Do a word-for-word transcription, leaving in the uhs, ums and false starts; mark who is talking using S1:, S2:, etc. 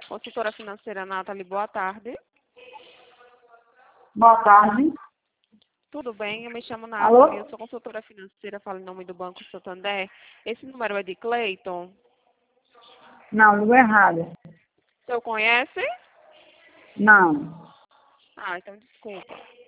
S1: Consultora financeira Nathalie, boa tarde.
S2: Boa tarde.
S1: Tudo bem? Eu me chamo
S2: Alô?
S1: Nathalie, eu sou consultora financeira, falo em nome do Banco Santander. Esse número é de Cleiton.
S2: Não, número errado.
S1: O senhor conhece?
S2: Não.
S1: Ah, então desculpa.